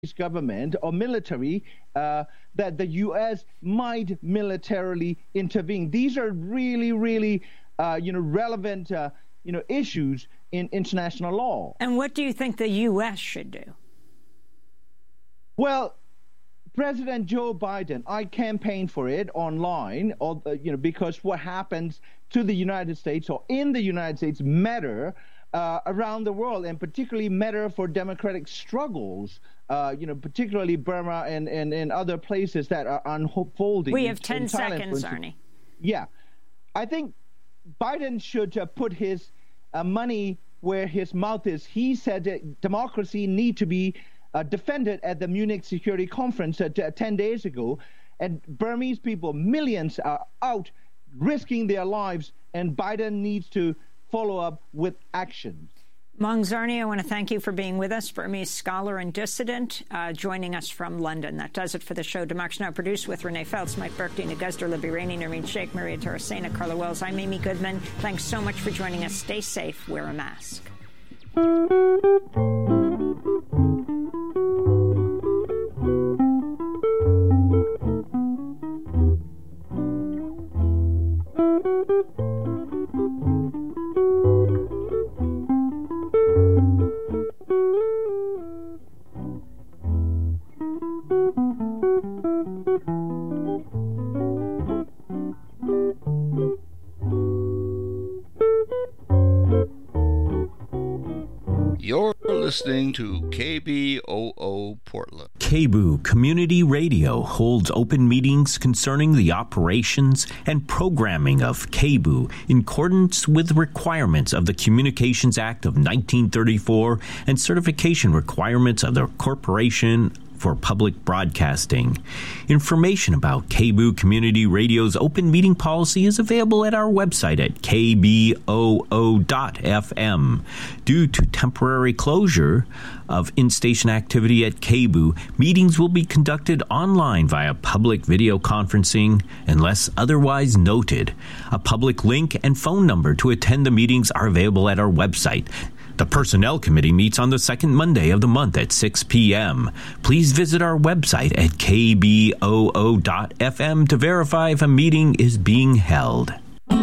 government or military, that the U.S. might militarily intervene. These are really, really, relevant, issues in international law. And what do you think the U.S. should do? Well, President Joe Biden, I campaigned for it online, because what happens to the United States or in the United States matter around the world, and particularly matter for democratic struggles, particularly Burma and other places that are unfolding. We have 10 seconds, Arnie. Yeah. I think Biden should put his money where his mouth is. He said that democracy need to be defended at the Munich Security Conference 10 days ago. And Burmese people, millions, are out risking their lives, and Biden needs to follow up with action. Maung Zarni, I want to thank you for being with us, Burmese scholar and dissident, joining us from London. That does it for the show. Democracy Now! Produced with Renee Feltz, Mike Burke, Dina Guzder, Libby Rainey, Nermeen Sheikh, Maria Tarasena, Carla Wells. I'm Amy Goodman. Thanks so much for joining us. Stay safe. Wear a mask. You're listening to KBOO Portland. KBOO Community Radio holds open meetings concerning the operations and programming of KBOO in accordance with requirements of the Communications Act of 1934 and certification requirements of the Corporation for Public Broadcasting. Information about KBOO Community Radio's open meeting policy is available at our website at kboo.fm. Due to temporary closure of in-station activity at KBOO, meetings will be conducted online via public video conferencing unless otherwise noted. A public link and phone number to attend the meetings are available at our website. The Personnel Committee meets on the second Monday of the month at 6 p.m. Please visit our website at kboo.fm to verify if a meeting is being held.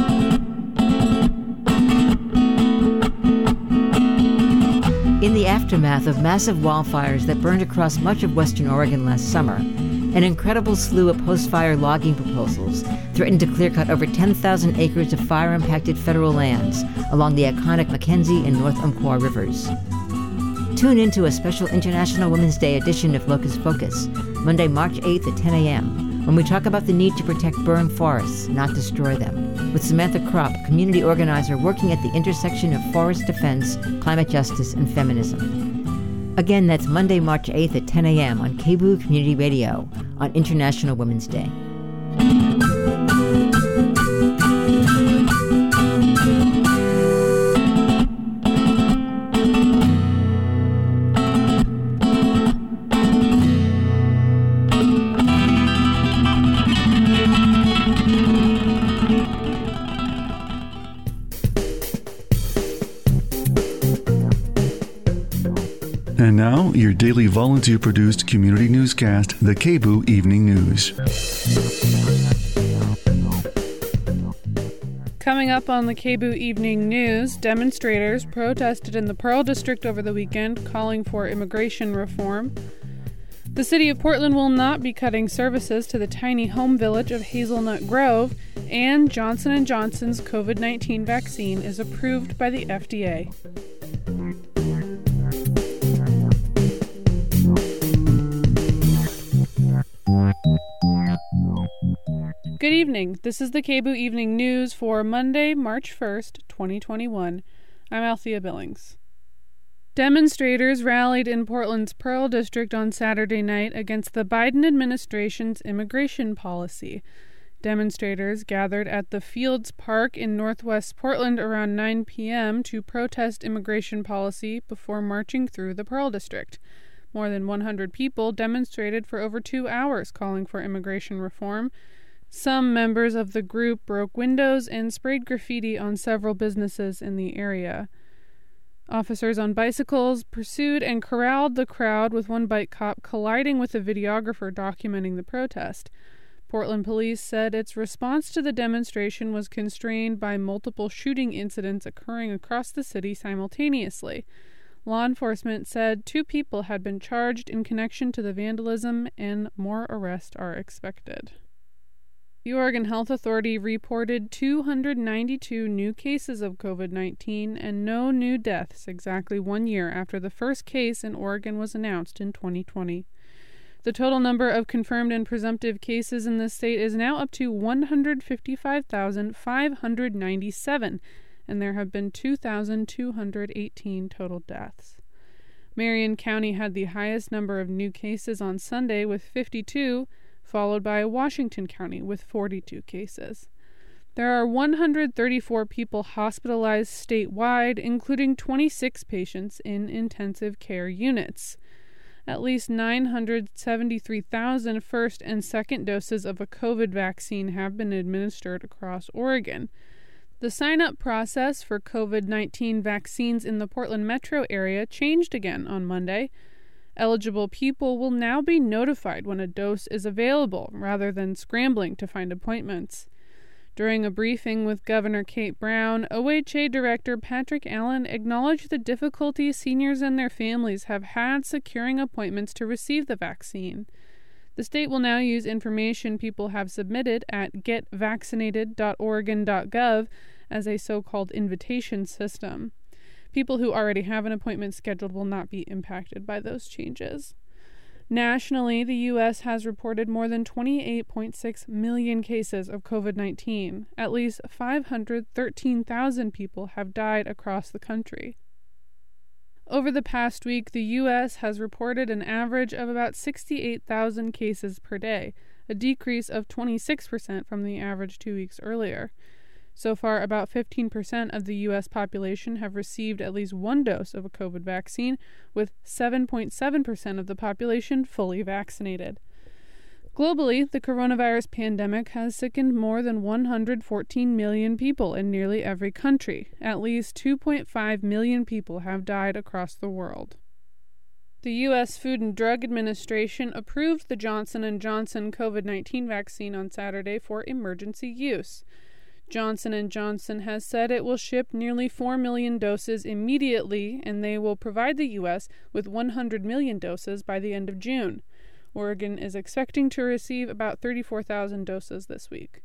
In the aftermath of massive wildfires that burned across much of western Oregon last summer, an incredible slew of post-fire logging proposals threatened to clear-cut over 10,000 acres of fire-impacted federal lands along the iconic Mackenzie and North Umpqua rivers. Tune into a special International Women's Day edition of Locus Focus, Monday, March 8th at 10 a.m., when we talk about the need to protect burned forests, not destroy them, with Samantha Kropp, community organizer working at the intersection of forest defense, climate justice, and feminism. Again, that's Monday, March 8th at 10 a.m. on KBOO Community Radio on International Women's Day. And now, your daily volunteer-produced community newscast, the KBOO Evening News. Coming up on the KBOO Evening News, demonstrators protested in the Pearl District over the weekend, calling for immigration reform. The city of Portland will not be cutting services to the tiny home village of Hazelnut Grove, and Johnson & Johnson's COVID-19 vaccine is approved by the FDA. Good evening. This is the KBOO Evening News for Monday, March 1st, 2021. I'm Althea Billings. Demonstrators rallied in Portland's Pearl District on Saturday night against the Biden administration's immigration policy. Demonstrators gathered at the Fields Park in Northwest Portland around 9 p.m. to protest immigration policy before marching through the Pearl District. More than 100 people demonstrated for over 2 hours calling for immigration reform. Some members of the group broke windows and sprayed graffiti on several businesses in the area. Officers on bicycles pursued and corralled the crowd, with one bike cop colliding with a videographer documenting the protest. Portland police said its response to the demonstration was constrained by multiple shooting incidents occurring across the city simultaneously. Law enforcement said 2 people had been charged in connection to the vandalism, and more arrests are expected. The Oregon Health Authority reported 292 new cases of COVID-19 and no new deaths exactly 1 year after the first case in Oregon was announced in 2020. The total number of confirmed and presumptive cases in the state is now up to 155,597, and there have been 2,218 total deaths. Marion County had the highest number of new cases on Sunday with 52, followed by Washington County with 42 cases. There are 134 people hospitalized statewide, including 26 patients in intensive care units. At least 973,000 first and second doses of a COVID vaccine have been administered across Oregon. The sign-up process for COVID-19 vaccines in the Portland metro area changed again on Monday. Eligible people will now be notified when a dose is available, rather than scrambling to find appointments. During a briefing with Governor Kate Brown, OHA Director Patrick Allen acknowledged the difficulty seniors and their families have had securing appointments to receive the vaccine. The state will now use information people have submitted at getvaccinated.oregon.gov as a so-called invitation system. People who already have an appointment scheduled will not be impacted by those changes. Nationally, the U.S. has reported more than 28.6 million cases of COVID-19. At least 513,000 people have died across the country. Over the past week, the U.S. has reported an average of about 68,000 cases per day, a decrease of 26% from the average 2 weeks earlier. So far, about 15% of the U.S. population have received at least one dose of a COVID vaccine, with 7.7% of the population fully vaccinated. Globally, the coronavirus pandemic has sickened more than 114 million people in nearly every country. At least 2.5 million people have died across the world. The U.S. Food and Drug Administration approved the Johnson & Johnson COVID-19 vaccine on Saturday for emergency use. Johnson & Johnson has said it will ship nearly 4 million doses immediately, and they will provide the U.S. with 100 million doses by the end of June. Oregon is expecting to receive about 34,000 doses this week.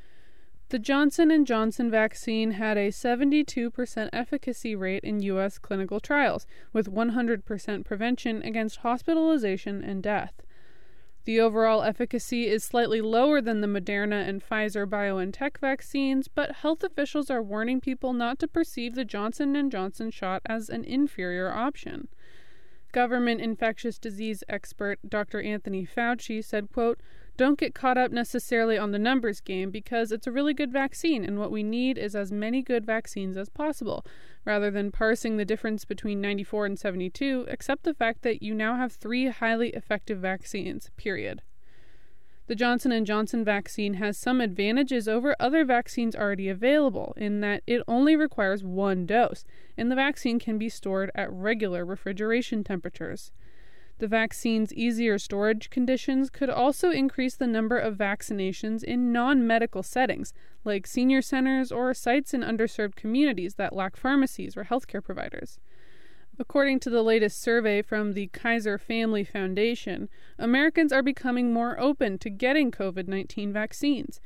The Johnson & Johnson vaccine had a 72% efficacy rate in U.S. clinical trials, with 100% prevention against hospitalization and death. The overall efficacy is slightly lower than the Moderna and Pfizer-BioNTech vaccines, but health officials are warning people not to perceive the Johnson & Johnson shot as an inferior option. Government infectious disease expert Dr. Anthony Fauci said, quote, "Don't get caught up necessarily on the numbers game, because it's a really good vaccine, and what we need is as many good vaccines as possible. Rather than parsing the difference between 94 and 72, accept the fact that you now have 3 highly effective vaccines, period." The Johnson & Johnson vaccine has some advantages over other vaccines already available, in that it only requires 1 dose, and the vaccine can be stored at regular refrigeration temperatures. The vaccine's easier storage conditions could also increase the number of vaccinations in non-medical settings, like senior centers or sites in underserved communities that lack pharmacies or healthcare providers. According to the latest survey from the Kaiser Family Foundation, Americans are becoming more open to getting COVID-19 vaccines.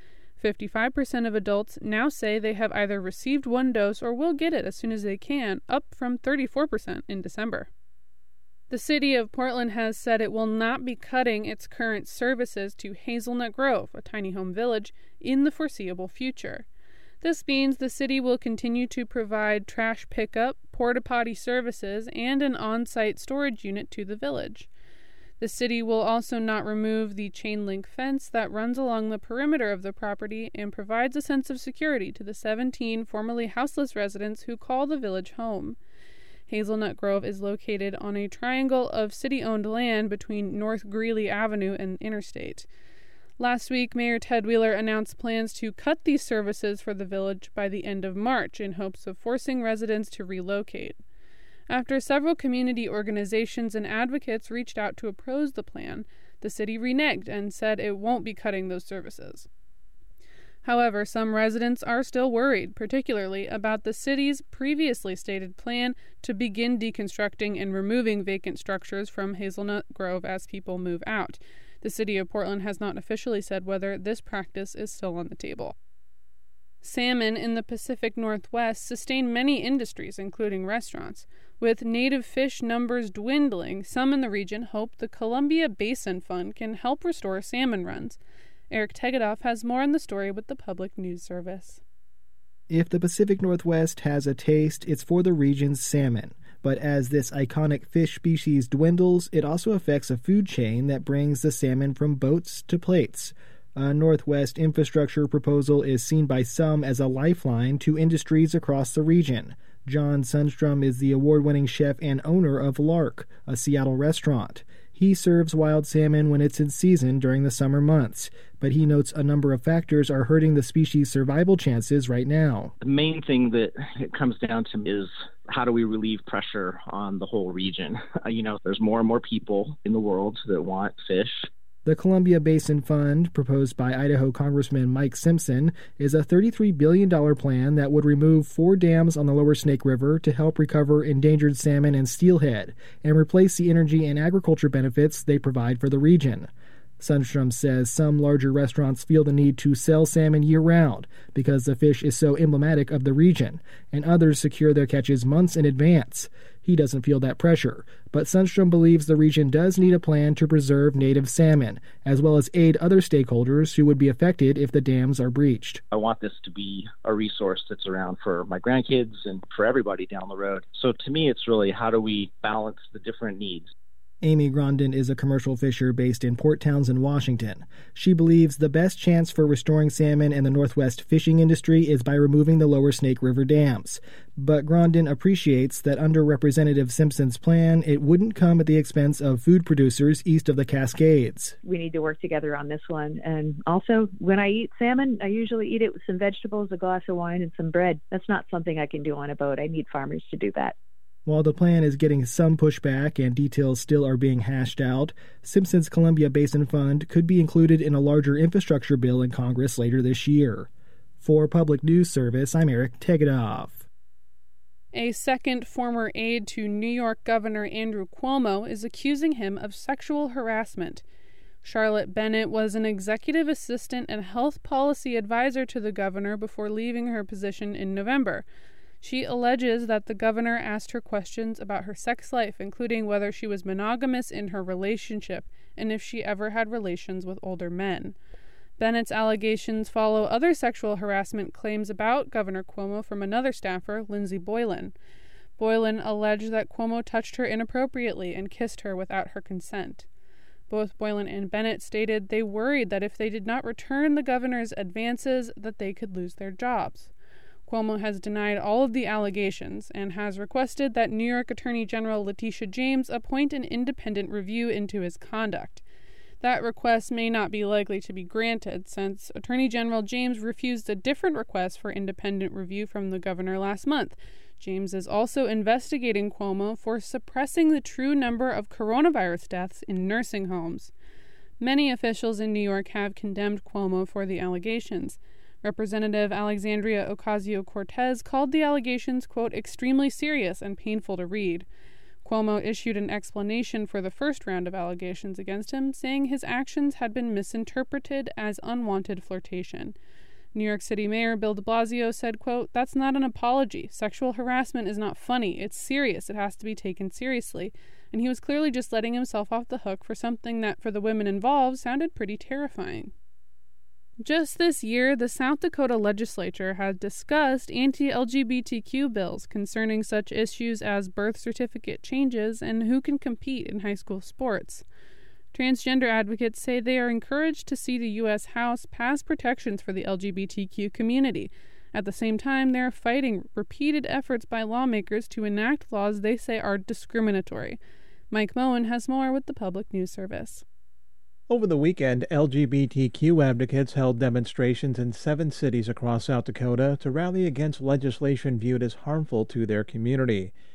55% of adults now say they have either received 1 dose or will get it as soon as they can, up from 34% in December. The city of Portland has said it will not be cutting its current services to Hazelnut Grove, a tiny home village, in the foreseeable future. This means the city will continue to provide trash pickup, porta-potty services, and an on-site storage unit to the village. The city will also not remove the chain-link fence that runs along the perimeter of the property and provides a sense of security to the 17 formerly houseless residents who call the village home. Hazelnut Grove is located on a triangle of city-owned land between North Greeley Avenue and Interstate. Last week, Mayor Ted Wheeler announced plans to cut these services for the village by the end of March in hopes of forcing residents to relocate. After several community organizations and advocates reached out to oppose the plan, the city reneged and said it won't be cutting those services. However, some residents are still worried, particularly about the city's previously stated plan to begin deconstructing and removing vacant structures from Hazelnut Grove as people move out. The city of Portland has not officially said whether this practice is still on the table. Salmon in the Pacific Northwest sustain many industries, including restaurants. With native fish numbers dwindling, some in the region hope the Columbia Basin Fund can help restore salmon runs. Eric Tegedoff has more on the story with the Public News Service. If the Pacific Northwest has a taste, it's for the region's salmon. But as this iconic fish species dwindles, it also affects a food chain that brings the salmon from boats to plates. A Northwest infrastructure proposal is seen by some as a lifeline to industries across the region. John Sundstrom is the award-winning chef and owner of Lark, a Seattle restaurant. He serves wild salmon when it's in season during the summer months, but he notes a number of factors are hurting the species' survival chances right now. The main thing that it comes down to is how do we relieve pressure on the whole region? There's more and more people in the world that want fish. The Columbia Basin Fund, proposed by Idaho Congressman Mike Simpson, is a $33 billion plan that would remove 4 dams on the lower Snake River to help recover endangered salmon and steelhead and replace the energy and agriculture benefits they provide for the region. Sundstrom says some larger restaurants feel the need to sell salmon year-round because the fish is so emblematic of the region, and others secure their catches months in advance. He doesn't feel that pressure, but Sundstrom believes the region does need a plan to preserve native salmon, as well as aid other stakeholders who would be affected if the dams are breached. I want this to be a resource that's around for my grandkids and for everybody down the road. So to me, it's really how do we balance the different needs? Amy Grondin is a commercial fisher based in Port Townsend, Washington. She believes the best chance for restoring salmon in the Northwest fishing industry is by removing the lower Snake River dams. But Grondin appreciates that under Representative Simpson's plan, it wouldn't come at the expense of food producers east of the Cascades. We need to work together on this one. And also, when I eat salmon, I usually eat it with some vegetables, a glass of wine, and some bread. That's not something I can do on a boat. I need farmers to do that. While the plan is getting some pushback and details still are being hashed out, Simpson's Columbia Basin Fund could be included in a larger infrastructure bill in Congress later this year. For Public News Service, I'm Eric Tegedoff. A second former aide to New York Governor Andrew Cuomo is accusing him of sexual harassment. Charlotte Bennett was an executive assistant and health policy advisor to the governor before leaving her position in November. She alleges that the governor asked her questions about her sex life, including whether she was monogamous in her relationship and if she ever had relations with older men. Bennett's allegations follow other sexual harassment claims about Governor Cuomo from another staffer, Lindsey Boylan. Boylan alleged that Cuomo touched her inappropriately and kissed her without her consent. Both Boylan and Bennett stated they worried that if they did not return the governor's advances, that they could lose their jobs. Cuomo has denied all of the allegations and has requested that New York Attorney General Letitia James appoint an independent review into his conduct. That request may not be likely to be granted, since Attorney General James refused a different request for independent review from the governor last month. James is also investigating Cuomo for suppressing the true number of coronavirus deaths in nursing homes. Many officials in New York have condemned Cuomo for the allegations. Representative Alexandria Ocasio-Cortez called the allegations, quote, extremely serious and painful to read. Cuomo issued an explanation for the first round of allegations against him, saying his actions had been misinterpreted as unwanted flirtation. New York City Mayor Bill de Blasio said, quote, that's not an apology. Sexual harassment is not funny. It's serious. It has to be taken seriously. And he was clearly just letting himself off the hook for something that, for the women involved, sounded pretty terrifying. Just this year, the South Dakota legislature had discussed anti-LGBTQ bills concerning such issues as birth certificate changes and who can compete in high school sports. Transgender advocates say they are encouraged to see the U.S. House pass protections for the LGBTQ community. At the same time, they are fighting repeated efforts by lawmakers to enact laws they say are discriminatory. Mike Moen has more with the Public News Service. Over the weekend, LGBTQ advocates held demonstrations in 7 cities across South Dakota to rally against legislation viewed as harmful to their community.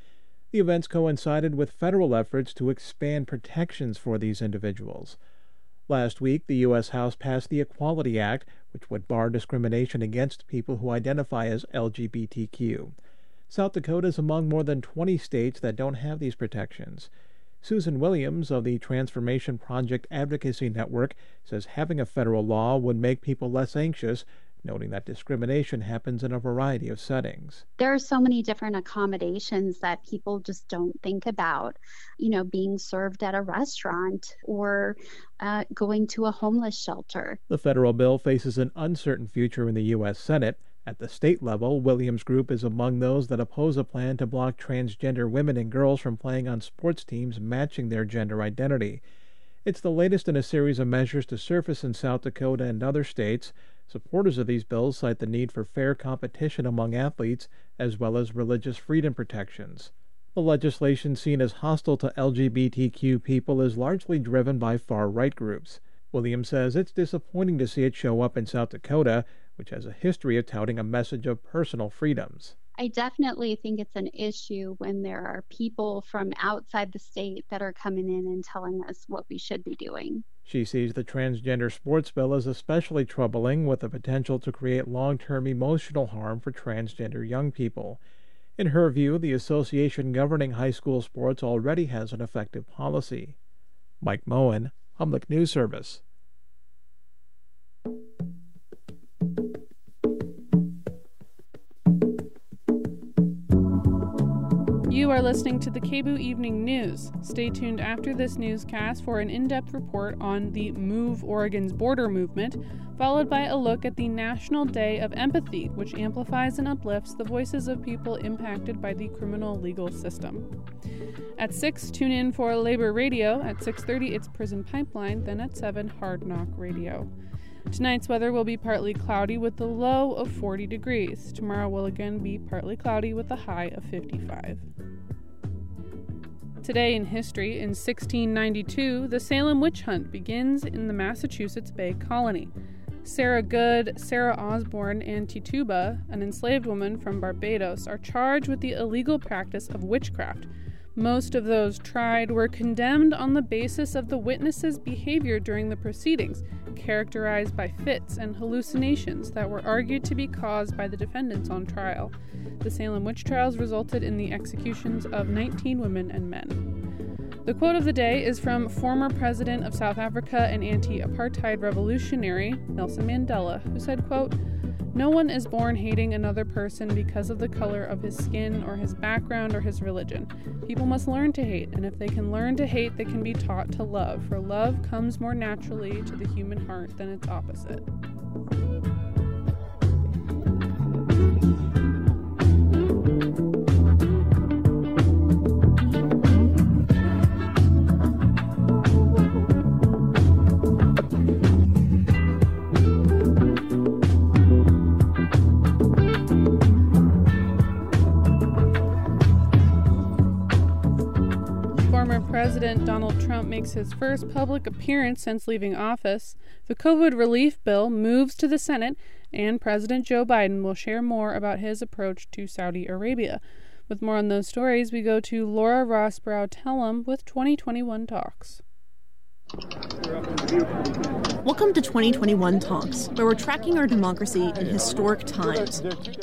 The events coincided with federal efforts to expand protections for these individuals. Last week, the U.S. House passed the Equality Act, which would bar discrimination against people who identify as LGBTQ. South Dakota is among more than 20 states that don't have these protections. Susan Williams of the Transformation Project Advocacy Network says having a federal law would make people less anxious, noting that discrimination happens in a variety of settings. There are so many different accommodations that people just don't think about, being served at a restaurant or going to a homeless shelter. The federal bill faces an uncertain future in the U.S. Senate. At the state level, Williams' group is among those that oppose a plan to block transgender women and girls from playing on sports teams matching their gender identity. It's the latest in a series of measures to surface in South Dakota and other states. Supporters of these bills cite the need for fair competition among athletes, as well as religious freedom protections. The legislation seen as hostile to LGBTQ people is largely driven by far-right groups. Williams says it's disappointing to see it show up in South Dakota, which has a history of touting a message of personal freedoms. I definitely think it's an issue when there are people from outside the state that are coming in and telling us what we should be doing. She sees the transgender sports bill as especially troubling, with the potential to create long-term emotional harm for transgender young people. In her view, the association governing high school sports already has an effective policy. Mike Moen, Public News Service. You are listening to the KBOO Evening News. Stay tuned after this newscast for an in-depth report on the Move Oregon's border movement, followed by a look at the National Day of Empathy, which amplifies and uplifts the voices of people impacted by the criminal legal system. At 6, tune in for Labor Radio. At 6:30, it's Prison Pipeline. Then at 7, Hard Knock Radio. Tonight's weather will be partly cloudy with a low of 40 degrees. Tomorrow will again be partly cloudy with a high of 55. Today in history, in 1692, the Salem witch hunt begins in the Massachusetts Bay Colony. Sarah Good, Sarah Osborne, and Tituba, an enslaved woman from Barbados, are charged with the illegal practice of witchcraft. Most of those tried were condemned on the basis of the witnesses' behavior during the proceedings, characterized by fits and hallucinations that were argued to be caused by the defendants on trial. The Salem witch trials resulted in the executions of 19 women and men. The quote of the day is from former President of South Africa and anti-apartheid revolutionary Nelson Mandela, who said, quote, "No one is born hating another person because of the color of his skin or his background or his religion. People must learn to hate, and if they can learn to hate, they can be taught to love, for love comes more naturally to the human heart than its opposite." President Donald Trump makes his first public appearance since leaving office. The COVID relief bill moves to the Senate, and President Joe Biden will share more about his approach to Saudi Arabia. With more on those stories, we go to Laura Rossbrow-Tellem with 2021 Talks. Welcome to 2021 Talks, where we're tracking our democracy in historic times.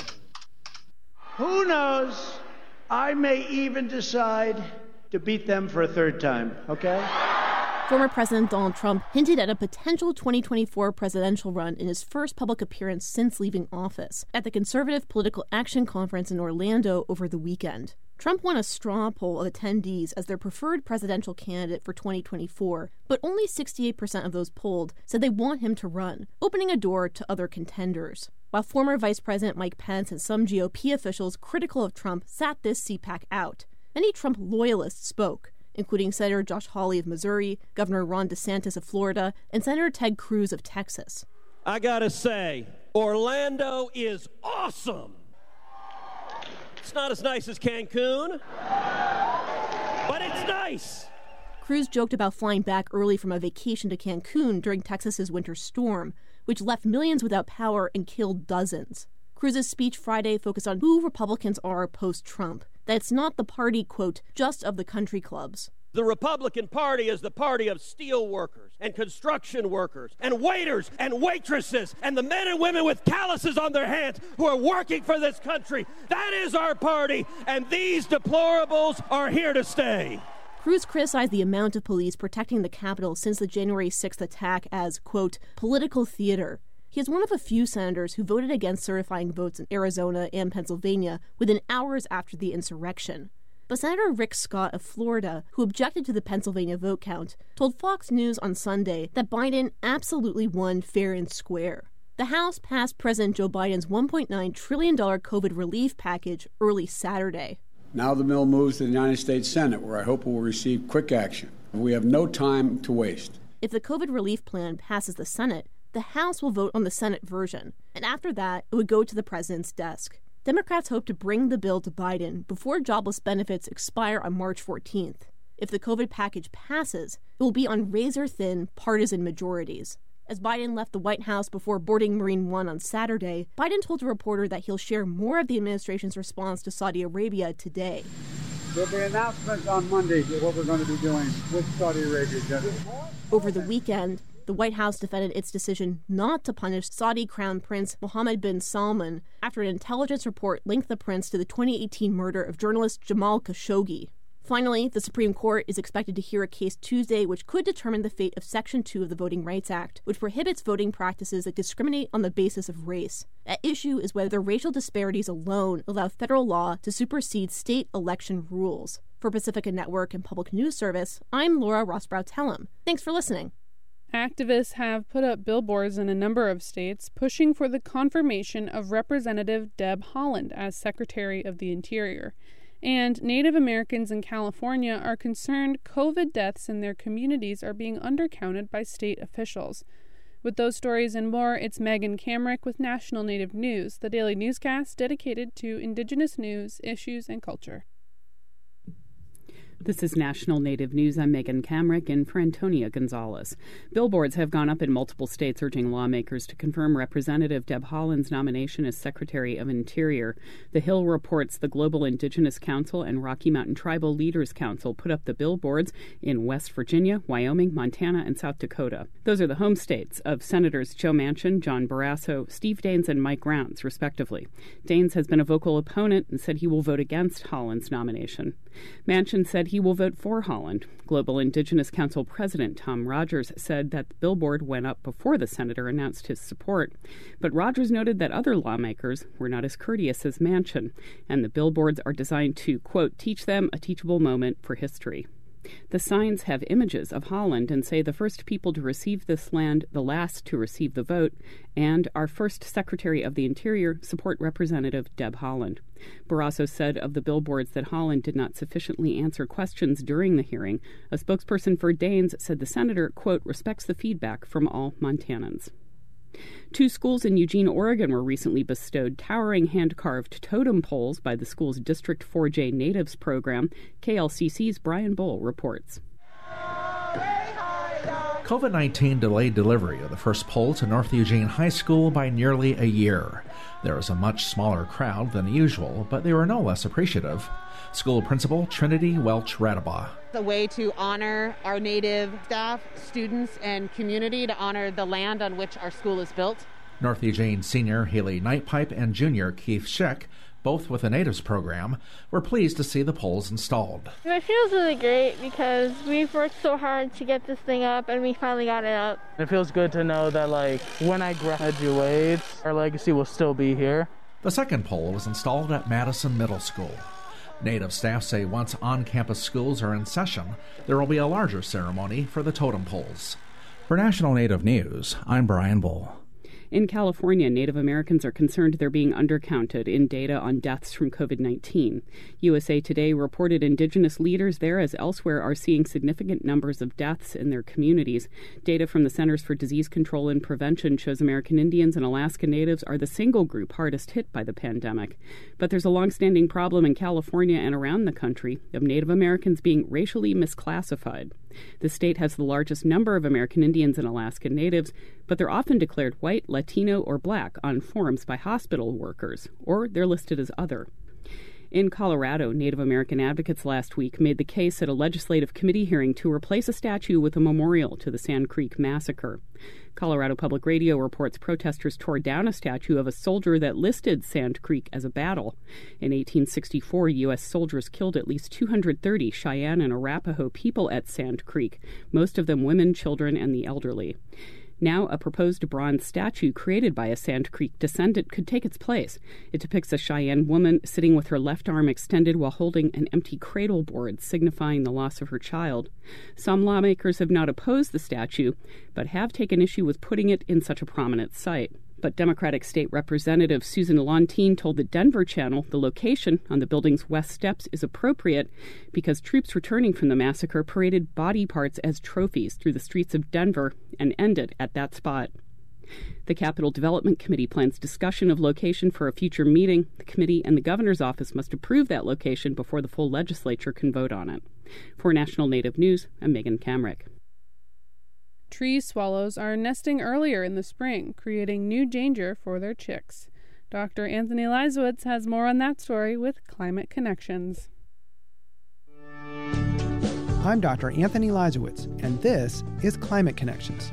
Who knows? I may even decide to beat them for a third time, okay? Former President Donald Trump hinted at a potential 2024 presidential run in his first public appearance since leaving office at the Conservative Political Action Conference in Orlando over the weekend. Trump won a straw poll of attendees as their preferred presidential candidate for 2024, but only 68% of those polled said they want him to run, opening a door to other contenders. While former Vice President Mike Pence and some GOP officials critical of Trump sat this CPAC out, many Trump loyalists spoke, including Senator Josh Hawley of Missouri, Governor Ron DeSantis of Florida, and Senator Ted Cruz of Texas. I gotta say, Orlando is awesome. It's not as nice as Cancun, but it's nice. Cruz joked about flying back early from a vacation to Cancun during Texas's winter storm, which left millions without power and killed dozens. Cruz's speech Friday focused on who Republicans are post-Trump, that it's not the party, quote, just of the country clubs. The Republican Party is the party of steel workers and construction workers and waiters and waitresses and the men and women with calluses on their hands who are working for this country. That is our party, and these deplorables are here to stay. Cruz criticized the amount of police protecting the Capitol since the January 6th attack as, quote, political theater. He is one of a few senators who voted against certifying votes in Arizona and Pennsylvania within hours after the insurrection. But Senator Rick Scott of Florida, who objected to the Pennsylvania vote count, told Fox News on Sunday that Biden absolutely won fair and square. The House passed President Joe Biden's $1.9 trillion COVID relief package early Saturday. Now the bill moves to the United States Senate, where I hope it will receive quick action. We have no time to waste. If the COVID relief plan passes the Senate, the House will vote on the Senate version, and after that, it would go to the president's desk. Democrats hope to bring the bill to Biden before jobless benefits expire on March 14th. If the COVID package passes, it will be on razor-thin partisan majorities. As Biden left the White House before boarding Marine One on Saturday, Biden told a reporter that he'll share more of the administration's response to Saudi Arabia today. There'll be announcements on Monday of what we're going to be doing with Saudi Arabia. Over the weekend, the White House defended its decision not to punish Saudi Crown Prince Mohammed bin Salman after an intelligence report linked the prince to the 2018 murder of journalist Jamal Khashoggi. Finally, the Supreme Court is expected to hear a case Tuesday which could determine the fate of Section 2 of the Voting Rights Act, which prohibits voting practices that discriminate on the basis of race. At issue is whether racial disparities alone allow federal law to supersede state election rules. For Pacifica Network and Public News Service, I'm Laura Rosbrow-Telem. Thanks for listening. Activists have put up billboards in a number of states pushing for the confirmation of Representative Deb Haaland as Secretary of the Interior. And Native Americans in California are concerned COVID deaths in their communities are being undercounted by state officials. With those stories and more, it's Megan Kamrick with National Native News, the daily newscast dedicated to Indigenous news, issues, and culture. This is National Native News. I'm Megan Kamrick in for Antonia Gonzalez. Billboards have gone up in multiple states urging lawmakers to confirm Representative Deb Haaland's nomination as Secretary of Interior. The Hill reports the Global Indigenous Council and Rocky Mountain Tribal Leaders Council put up the billboards in West Virginia, Wyoming, Montana, and South Dakota. Those are the home states of Senators Joe Manchin, John Barrasso, Steve Daines, and Mike Rounds, respectively. Daines has been a vocal opponent and said he will vote against Haaland's nomination. Manchin said he will vote for Haaland. Global Indigenous Council President Tom Rogers said that the billboard went up before the senator announced his support. But Rogers noted that other lawmakers were not as courteous as Manchin, and the billboards are designed to, quote, teach them a teachable moment for history. The signs have images of Haaland and say the first people to receive this land, the last to receive the vote, and our first Secretary of the Interior support Representative Deb Haaland. Barrasso said of the billboards that Haaland did not sufficiently answer questions during the hearing. A spokesperson for Daines said the senator, quote, respects the feedback from all Montanans. 2 schools in Eugene, Oregon were recently bestowed towering hand-carved totem poles by the school's District 4J Natives program. KLCC's Brian Bull reports. COVID-19 delayed delivery of the first pole to North Eugene High School by nearly a year. There was a much smaller crowd than usual, but they were no less appreciative. School Principal Trinity Welch Radabaugh. A way to honor our Native staff, students, and community, to honor the land on which our school is built. North Eugene senior Haley Nightpipe and junior Keith Scheck, both with the Natives program, were pleased to see the poles installed. It feels really great because we've worked so hard to get this thing up and we finally got it up. It feels good to know that when I graduate, our legacy will still be here. The second pole was installed at Madison Middle School. Native staff say once on-campus schools are in session, there will be a larger ceremony for the totem poles. For National Native News, I'm Brian Bull. In California, Native Americans are concerned they're being undercounted in data on deaths from COVID-19. USA Today reported Indigenous leaders there as elsewhere are seeing significant numbers of deaths in their communities. Data from the Centers for Disease Control and Prevention shows American Indians and Alaska Natives are the single group hardest hit by the pandemic. But there's a longstanding problem in California and around the country of Native Americans being racially misclassified. The state has the largest number of American Indians and Alaska Natives, but they're often declared white, Latino, or black on forms by hospital workers, or they're listed as other. In Colorado, Native American advocates last week made the case at a legislative committee hearing to replace a statue with a memorial to the Sand Creek Massacre. Colorado Public Radio reports protesters tore down a statue of a soldier that listed Sand Creek as a battle. In 1864, U.S. soldiers killed at least 230 Cheyenne and Arapaho people at Sand Creek, most of them women, children, and the elderly. Now, a proposed bronze statue created by a Sand Creek descendant could take its place. It depicts a Cheyenne woman sitting with her left arm extended while holding an empty cradle board, signifying the loss of her child. Some lawmakers have not opposed the statue, but have taken issue with putting it in such a prominent site. But Democratic State Representative Susan Lontine told the Denver Channel the location on the building's west steps is appropriate because troops returning from the massacre paraded body parts as trophies through the streets of Denver and ended at that spot. The Capital Development Committee plans discussion of location for a future meeting. The committee and the governor's office must approve that location before the full legislature can vote on it. For National Native News, I'm Megan Kamrick. Tree swallows are nesting earlier in the spring, creating new danger for their chicks. Dr. Anthony Leisowitz has more on that story with Climate Connections. I'm Dr. Anthony Leisowitz, and this is Climate Connections.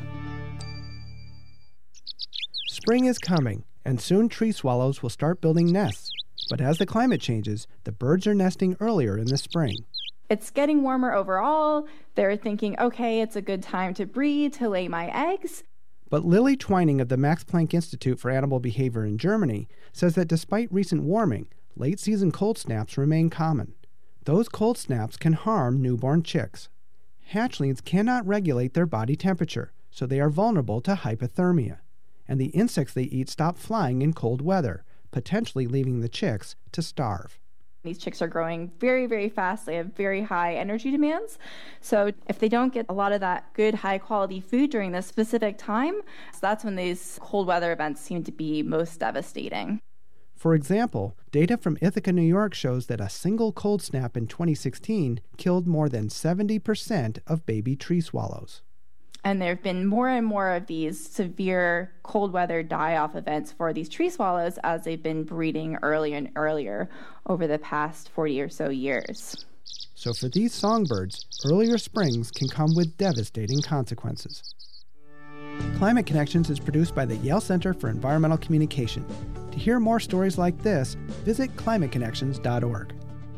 Spring is coming, and soon tree swallows will start building nests. But as the climate changes, the birds are nesting earlier in the spring. It's getting warmer overall. They're thinking, okay, it's a good time to breed, to lay my eggs. But Lily Twining of the Max Planck Institute for Animal Behavior in Germany says that despite recent warming, late-season cold snaps remain common. Those cold snaps can harm newborn chicks. Hatchlings cannot regulate their body temperature, so they are vulnerable to hypothermia. And the insects they eat stop flying in cold weather, potentially leaving the chicks to starve. These chicks are growing very, very fast. They have very high energy demands. So if they don't get a lot of that good, high-quality food during this specific time, so that's when these cold weather events seem to be most devastating. For example, data from Ithaca, New York shows that a single cold snap in 2016 killed more than 70% of baby tree swallows. And there have been more and more of these severe cold weather die-off events for these tree swallows as they've been breeding earlier and earlier over the past 40 or so years. So for these songbirds, earlier springs can come with devastating consequences. Climate Connections is produced by the Yale Center for Environmental Communication. To hear more stories like this, visit climateconnections.org.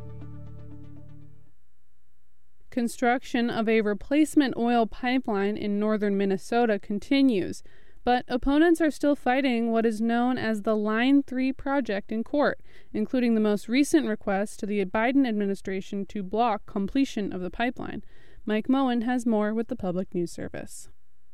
Construction of a replacement oil pipeline in northern Minnesota continues, but opponents are still fighting what is known as the Line 3 project in court, including the most recent request to the Biden administration to block completion of the pipeline. Mike Moen has more with the Public News Service.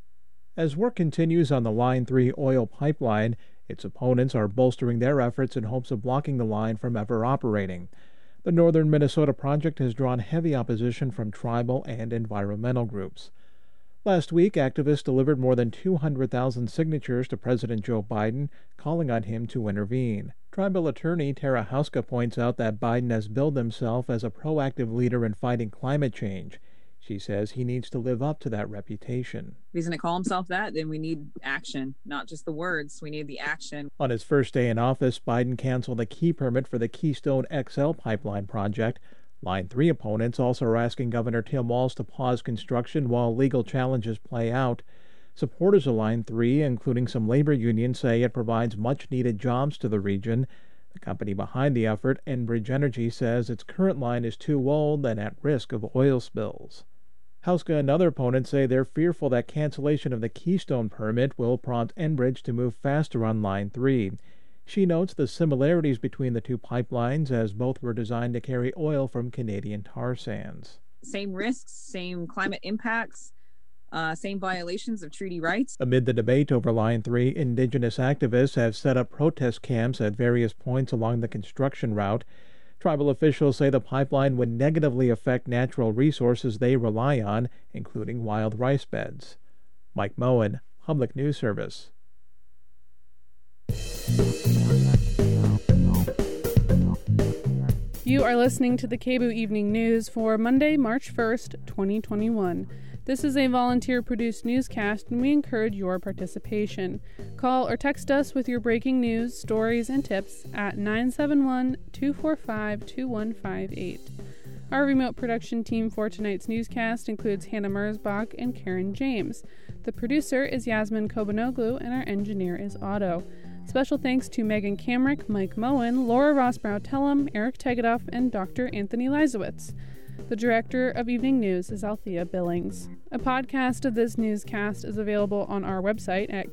As work continues on the Line 3 oil pipeline, its opponents are bolstering their efforts in hopes of blocking the line from ever operating. The northern Minnesota project has drawn heavy opposition from tribal and environmental groups. Last week, activists delivered more than 200,000 signatures to President Joe Biden, calling on him to intervene. Tribal attorney Tara Hauska points out that Biden has billed himself as a proactive leader in fighting climate change. She says he needs to live up to that reputation. If he's going to call himself that, then we need action, not just the words. We need the action. On his first day in office, Biden canceled a key permit for the Keystone XL pipeline project. Line 3 opponents also are asking Governor Tim Walz to pause construction while legal challenges play out. Supporters of Line 3, including some labor unions, say it provides much-needed jobs to the region. The company behind the effort, Enbridge Energy, says its current line is too old and at risk of oil spills. Hauska and other opponents say they're fearful that cancellation of the Keystone permit will prompt Enbridge to move faster on Line 3. She notes the similarities between the two pipelines, as both were designed to carry oil from Canadian tar sands. Same risks, same climate impacts, same violations of treaty rights. Amid the debate over Line 3, Indigenous activists have set up protest camps at various points along the construction route. Tribal officials say the pipeline would negatively affect natural resources they rely on, including wild rice beds. Mike Moen, Public News Service. You are listening to the KBOO Evening News for Monday, March 1st, 2021. This is a volunteer-produced newscast, and we encourage your participation. Call or text us with your breaking news, stories, and tips at 971-245-2158. Our remote production team for tonight's newscast includes Hannah Merzbach and Karen James. The producer is Yasmin Kobanoglu, and our engineer is Otto. Special thanks to Megan Kamrick, Mike Moen, Laura Rossbrow-Tellum, Eric Tegedoff, and Dr. Anthony Leisowitz. The director of Evening News is Althea Billings. A podcast of this newscast is available on our website at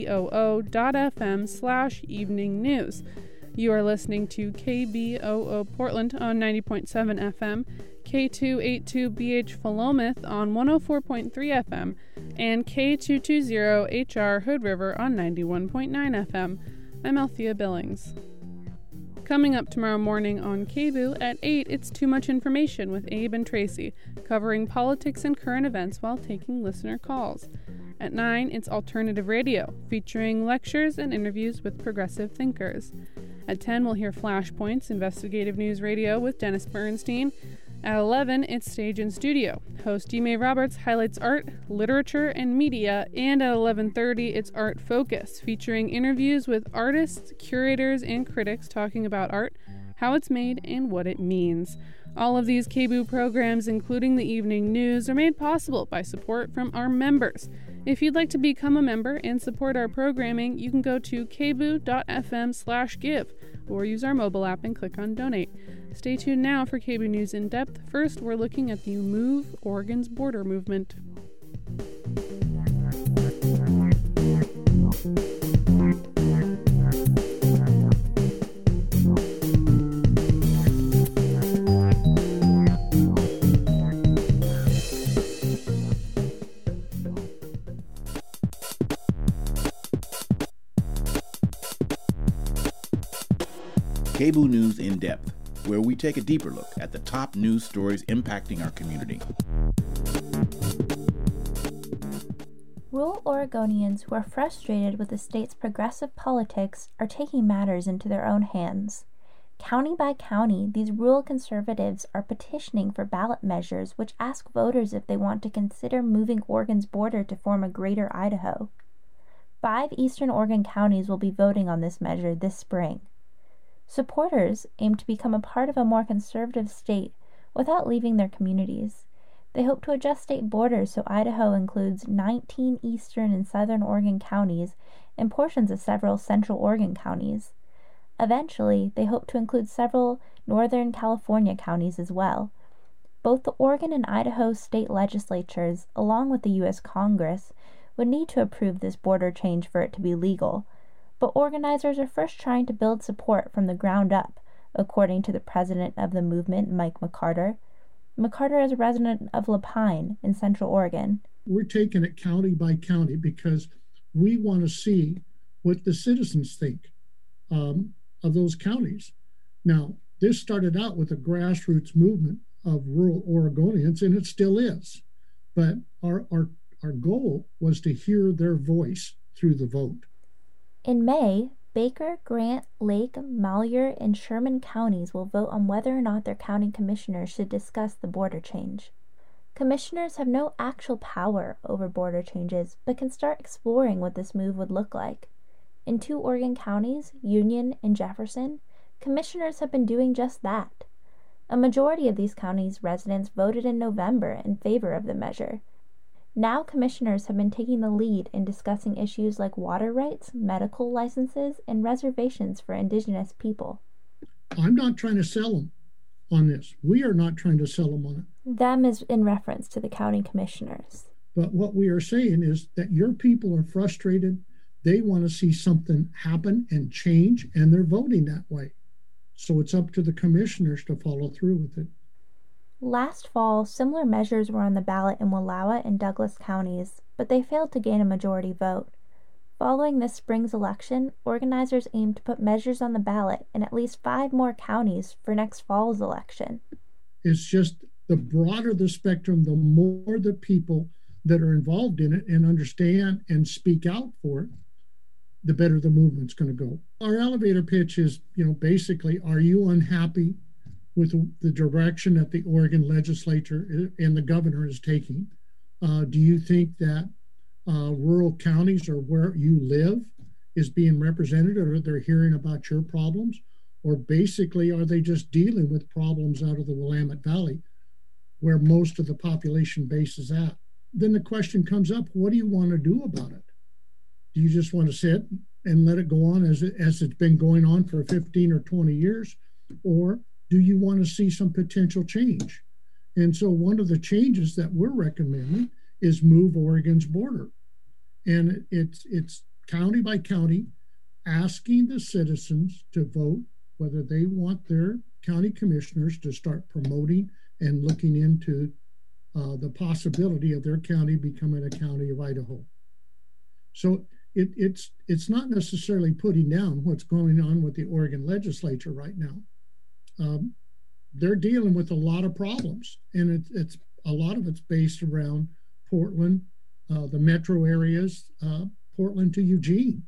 kboo.fm/eveningnews. You are listening to KBOO Portland on 90.7 FM, K282BH Philomath on 104.3 FM, and K220HR Hood River on 91.9 FM. I'm Althea Billings. Coming up tomorrow morning on KBOO at 8, it's Too Much Information with Abe and Tracy, covering politics and current events while taking listener calls. At 9, it's Alternative Radio, featuring lectures and interviews with progressive thinkers. At 10, we'll hear Flashpoints, investigative news radio with Dennis Bernstein. At 11, it's Stage and Studio. Host Dime Roberts highlights art, literature, and media. And at 11:30, it's Art Focus, featuring interviews with artists, curators, and critics talking about art, how it's made, and what it means. All of these KBOO programs, including the evening news, are made possible by support from our members. If you'd like to become a member and support our programming, you can go to kboo.fm/give or use our mobile app and click on Donate. Stay tuned now for KBOO News in Depth. First, we're looking at the Move Oregon's Border Movement. KBOO News in Depth, where we take a deeper look at the top news stories impacting our community. Rural Oregonians who are frustrated with the state's progressive politics are taking matters into their own hands. County by county, these rural conservatives are petitioning for ballot measures which ask voters if they want to consider moving Oregon's border to form a greater Idaho. 5 eastern Oregon counties will be voting on this measure this spring. Supporters aim to become a part of a more conservative state without leaving their communities. They hope to adjust state borders so Idaho includes 19 eastern and southern Oregon counties and portions of several central Oregon counties. Eventually, they hope to include several northern California counties as well. Both the Oregon and Idaho state legislatures, along with the U.S. Congress, would need to approve this border change for it to be legal. But organizers are first trying to build support from the ground up, according to the president of the movement, Mike McCarter. McCarter is a resident of Lapine in Central Oregon. We're taking it county by county because we want to see what the citizens think of those counties. Now, this started out with a grassroots movement of rural Oregonians, and it still is. But our goal was to hear their voice through the vote. In May, Baker, Grant, Lake, Malheur, and Sherman counties will vote on whether or not their county commissioners should discuss the border change. Commissioners have no actual power over border changes, but can start exploring what this move would look like. In 2 Oregon counties, Union and Jefferson, commissioners have been doing just that. A majority of these counties' residents voted in November in favor of the measure. Now commissioners have been taking the lead in discussing issues like water rights, medical licenses, and reservations for Indigenous people. I'm not trying to sell them on this. We are not trying to sell them on it. Them is in reference to the county commissioners. But what we are saying is that your people are frustrated. They want to see something happen and change, and they're voting that way. So it's up to the commissioners to follow through with it. Last fall, similar measures were on the ballot in Wallowa and Douglas counties, but they failed to gain a majority vote. Following this spring's election, organizers aim to put measures on the ballot in at least 5 more counties for next fall's election. It's just the broader the spectrum, the more the people that are involved in it and understand and speak out for it, the better the movement's going to go. Our elevator pitch is, basically, are you unhappy with the direction that the Oregon legislature and the governor is taking? Do you think that rural counties or where you live is being represented, or they're hearing about your problems? Or basically, are they just dealing with problems out of the Willamette Valley where most of the population base is at? Then the question comes up, what do you want to do about it? Do you just want to sit and let it go on as it's been going on for 15 or 20 years? Or do you want to see some potential change? And so one of the changes that we're recommending is move Oregon's border. And it's county by county, asking the citizens to vote whether they want their county commissioners to start promoting and looking into the possibility of their county becoming a county of Idaho. So it's not necessarily putting down what's going on with the Oregon legislature right now. They're dealing with a lot of problems, and it's a lot of it's based around Portland, the metro areas, Portland to Eugene.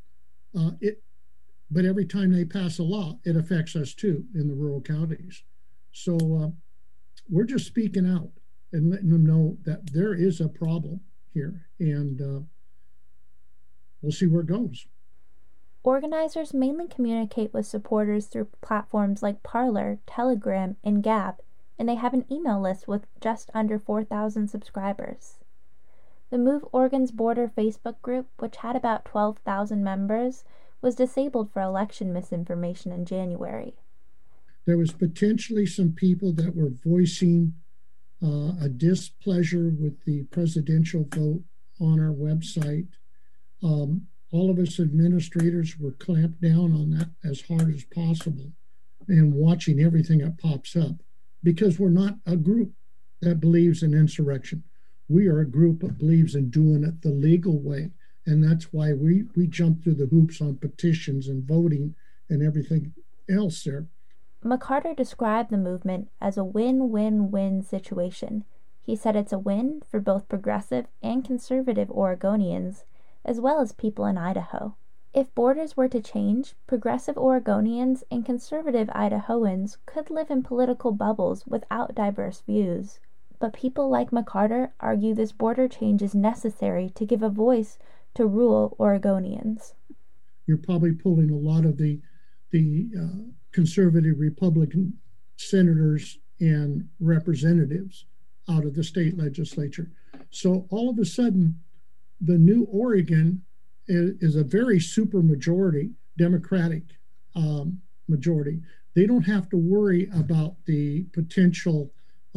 But every time they pass a law, it affects us too in the rural counties. So we're just speaking out and letting them know that there is a problem here, and we'll see where it goes. Organizers mainly communicate with supporters through platforms like Parler, Telegram, and Gab, and they have an email list with just under 4,000 subscribers. The Move Oregon's Border Facebook group, which had about 12,000 members, was disabled for election misinformation in January. There was potentially some people that were voicing a displeasure with the presidential vote on our website. All of us administrators were clamped down on that as hard as possible and watching everything that pops up, because we're not a group that believes in insurrection. We are a group that believes in doing it the legal way. And that's why we jump through the hoops on petitions and voting and everything else there. McCarter described the movement as a win-win-win situation. He said it's a win for both progressive and conservative Oregonians, as well as people in Idaho. If borders were to change, progressive Oregonians and conservative Idahoans could live in political bubbles without diverse views. But people like McCarter argue this border change is necessary to give a voice to rural Oregonians. You're probably pulling a lot of the conservative Republican senators and representatives out of the state legislature. So all of a sudden, the new Oregon is a very super majority, Democratic majority. They don't have to worry about the potential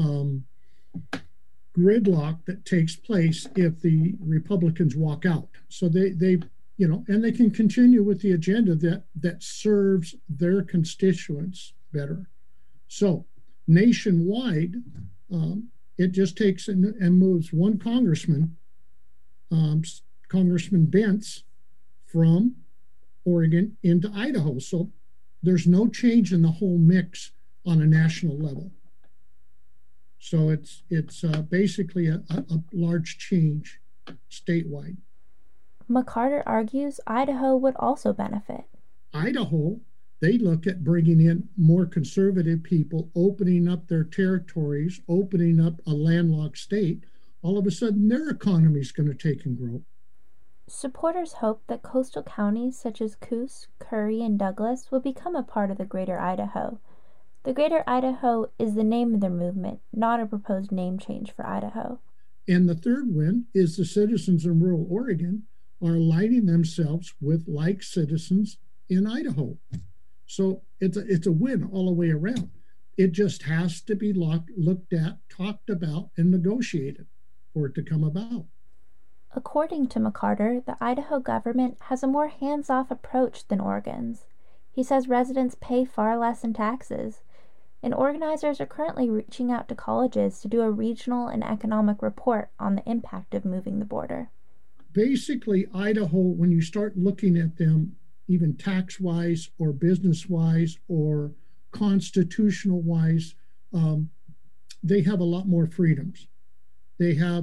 gridlock that takes place if the Republicans walk out. So they and they can continue with the agenda that serves their constituents better. So nationwide, it just takes and moves one congressman, Congressman Bentz, from Oregon into Idaho. So there's no change in the whole mix on a national level. So it's basically a large change statewide. McCarter argues Idaho would also benefit. Idaho, they look at bringing in more conservative people, opening up their territories, opening up a landlocked state. All of a sudden, their economy is going to take and grow. Supporters hope that coastal counties such as Coos, Curry, and Douglas will become a part of the Greater Idaho. The Greater Idaho is the name of their movement, not a proposed name change for Idaho. And the third win is the citizens in rural Oregon are aligning themselves with like citizens in Idaho. So it's a win all the way around. It just has to be looked at, talked about, and negotiated for it to come about. According to McCarter, the Idaho government has a more hands-off approach than Oregon's. He says residents pay far less in taxes, and organizers are currently reaching out to colleges to do a regional and economic report on the impact of moving the border. Basically, Idaho, when you start looking at them, even tax-wise or business-wise or constitutional-wise, they have a lot more freedoms. They have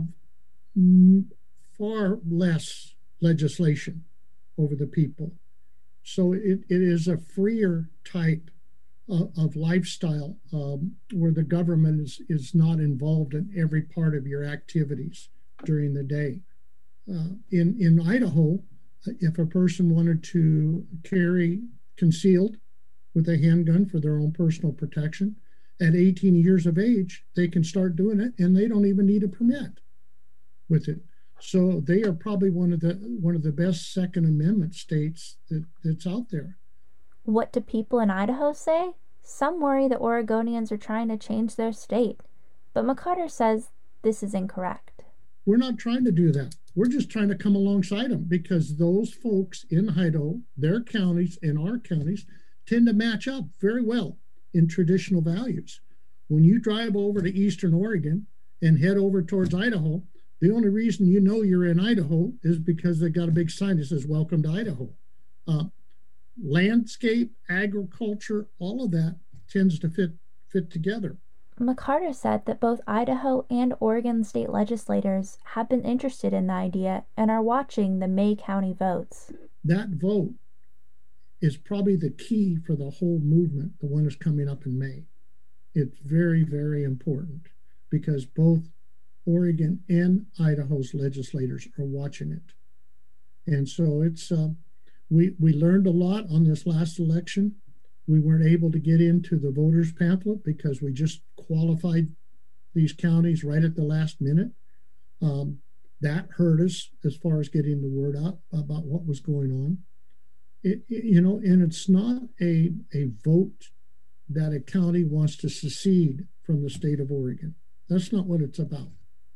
far less legislation over the people. So it is a freer type of lifestyle where the government is not involved in every part of your activities during the day. In Idaho, if a person wanted to carry concealed with a handgun for their own personal protection, at 18 years of age, they can start doing it, and they don't even need a permit with it. So they are probably one of the best Second Amendment states that's out there. What do people in Idaho say? Some worry that Oregonians are trying to change their state, but McCarter says this is incorrect. We're not trying to do that. We're just trying to come alongside them, because those folks in Idaho, their counties and our counties, tend to match up very well in traditional values. When you drive over to Eastern Oregon and head over towards Idaho, the only reason you know you're in Idaho is because they got a big sign that says, "Welcome to Idaho." Landscape, agriculture, all of that tends to fit together. McCarter said that both Idaho and Oregon state legislators have been interested in the idea and are watching the May County votes. That vote is probably the key for the whole movement, the one that's coming up in May. It's very, very important, because both Oregon and Idaho's legislators are watching it. And so it's we learned a lot on this last election. We weren't able to get into the voters pamphlet because we just qualified these counties right at the last minute. That hurt us as far as getting the word out about what was going on. And it's not a vote that a county wants to secede from the state of Oregon. That's not what it's about.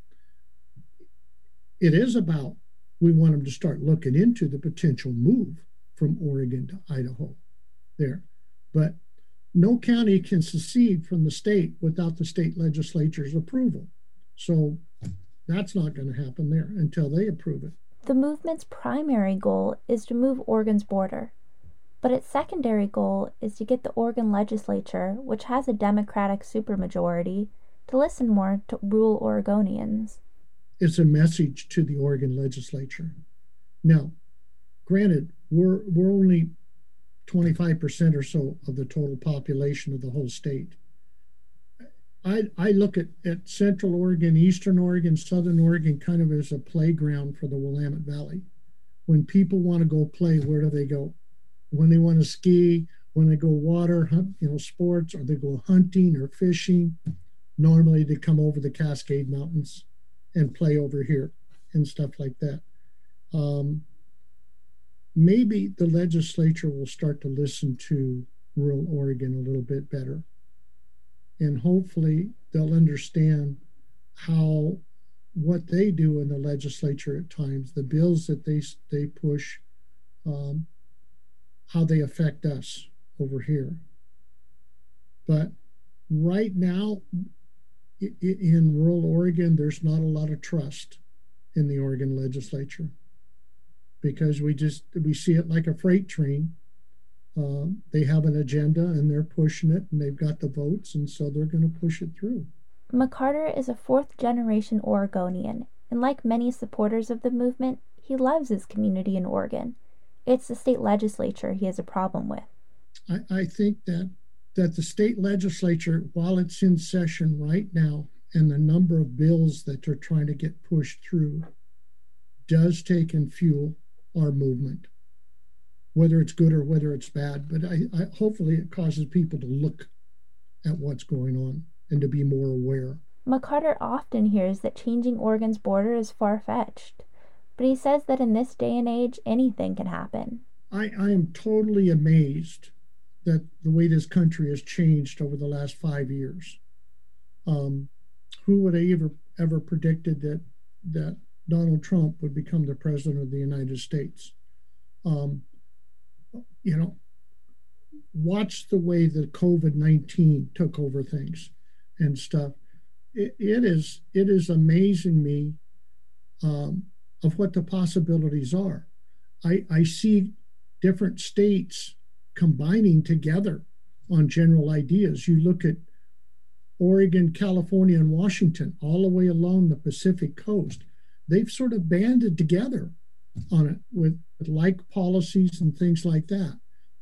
It is about, we want them to start looking into the potential move from Oregon to Idaho there. But no county can secede from the state without the state legislature's approval. So that's not going to happen there until they approve it. The movement's primary goal is to move Oregon's border, but its secondary goal is to get the Oregon legislature, which has a Democratic supermajority, to listen more to rural Oregonians. It's a message to the Oregon legislature. Now, granted, we're only 25% or so of the total population of the whole state. I look at Central Oregon, Eastern Oregon, Southern Oregon kind of as a playground for the Willamette Valley. When people want to go play, where do they go? When they want to ski, when they go water, hunt, sports, or they go hunting or fishing, normally they come over the Cascade Mountains and play over here and stuff like that. Maybe the legislature will start to listen to rural Oregon a little bit better. And hopefully they'll understand what they do in the legislature at times, the bills that they push, how they affect us over here. But right now, in rural Oregon, there's not a lot of trust in the Oregon legislature, because we see it like a freight train. They have an agenda and they're pushing it, and they've got the votes, and so they're going to push it through. McCarter is a fourth-generation Oregonian, and like many supporters of the movement, he loves his community in Oregon. It's the state legislature he has a problem with. I think that the state legislature, while it's in session right now, and the number of bills that they're trying to get pushed through, does take and fuel our movement, whether it's good or whether it's bad. But hopefully it causes people to look at what's going on and to be more aware. McCarter often hears that changing Oregon's border is far-fetched, but he says that in this day and age, anything can happen. I am totally amazed that the way this country has changed over the last 5 years. Who would have ever predicted that Donald Trump would become the president of the United States? Watch the way that COVID-19 took over things and stuff. It is amazing me of what the possibilities are. I see different states combining together on general ideas. You look at Oregon, California, and Washington, all the way along the Pacific coast. They've sort of banded together on it with like policies and things like that.